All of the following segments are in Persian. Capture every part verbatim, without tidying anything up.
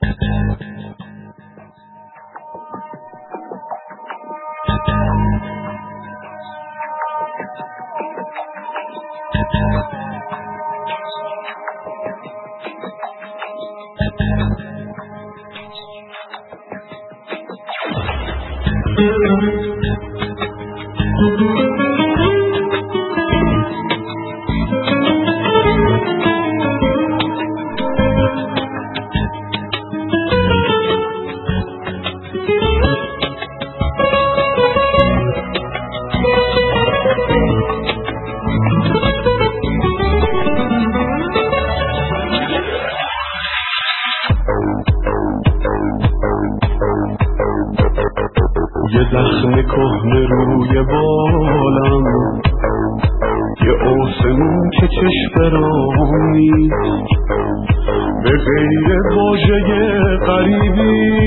یه زخم کهنه روی بالم، یه آسمون که چشم برام نیست، به غیر واژه غریبی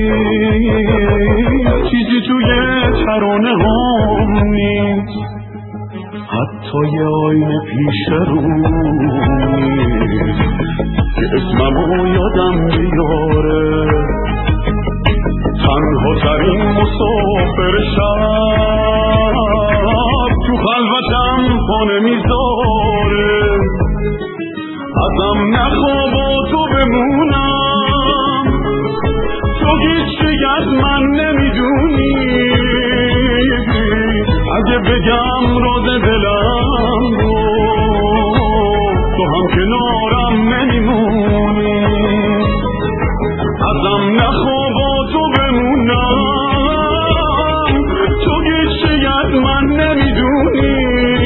چیزی توی ترانه هم نیست، حتی یه آینه پیش رو نیست که اسممو یادم بیاره. تنها ترین مسافر شب تو خلوتم پا نمیذاره، ازم نخوا با تو بمونم، تو هیچی از من نمیدونی، اگه بگم راز دلم رو تو هم کنارم نمیمونی، ازم نخوا با تو بمونم، تو هیچی از من نمیدونی،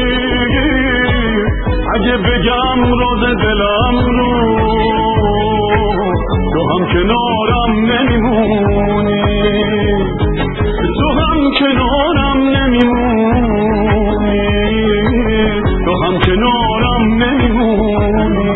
اگه بگم راز دلم رو تو هم کنارم نمیمونی، تو هم کنارم نمیمونی، تو هم کنارم نمیمونی.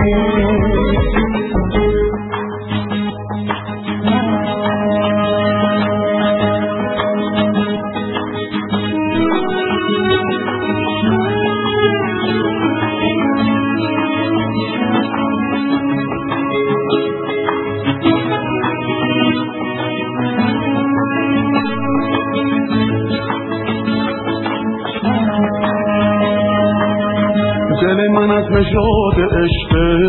دل من از نژاد عشقه،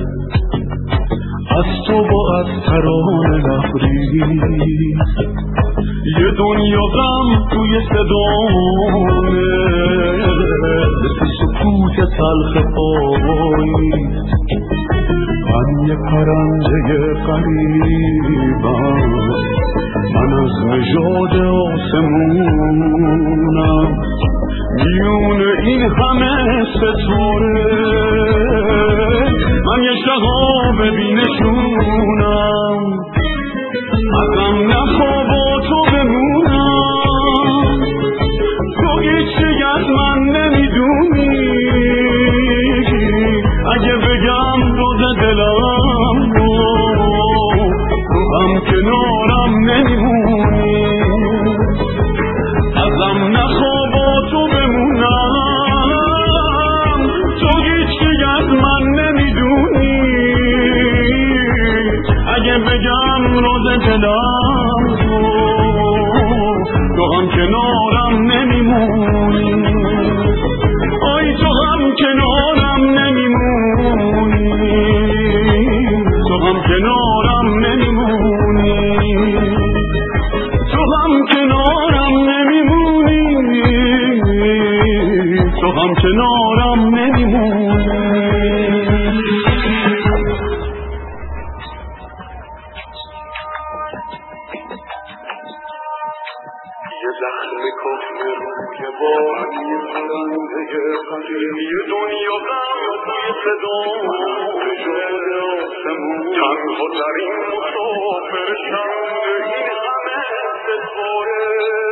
از تو با از ترانه لبریز، یه دنیا غم توی صدامه، مثل سکوت تلخ پاییز، من یه پرنده غریبم، من از نژاد آسمونم، میون این همه ستاره من یه شهاب بی‌نشونم، ازم نخوا با تو بمونم، تو هیچی از من نمیدونی، اگه بگم راز دلم رو تو هم کنارم نمیمونی، ازم نخوا با تو بمونم، تو هیچی از من نمیدونی، اگه بگم راز دلم رو تو هم کنارم نمیمونی، آی تو هم کنارم نمیمونی، تو هم کنارم نمیمونی، تو هم کنارم نمیمونی، تو هم کنارم نمیمونی. یه زخم کهنه روی بالم، یه پرنده غریب، یه دنیا غم توی صدام، نژاد آسمون، تنها ترین مسافر شب این همه ستاره،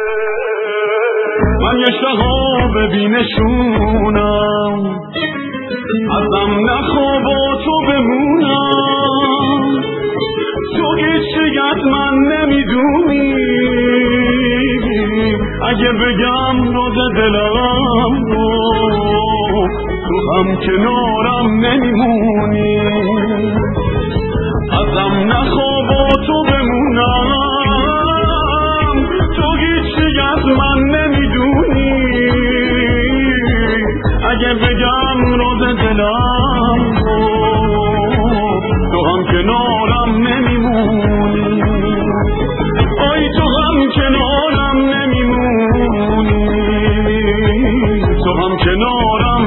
من یه شهاب بی‌نشونم، ازم نخوا با تو بمونم، تو هیچی از من نمیدونی، اگه بگم راز دلم رو تو هم کنارم نمیمونی، ازم نخوا با تو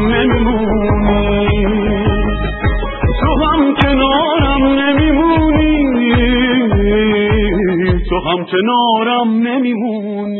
نمیمونی، تو هم کنارم نمیمونی، تو هم کنارم نمیمونی.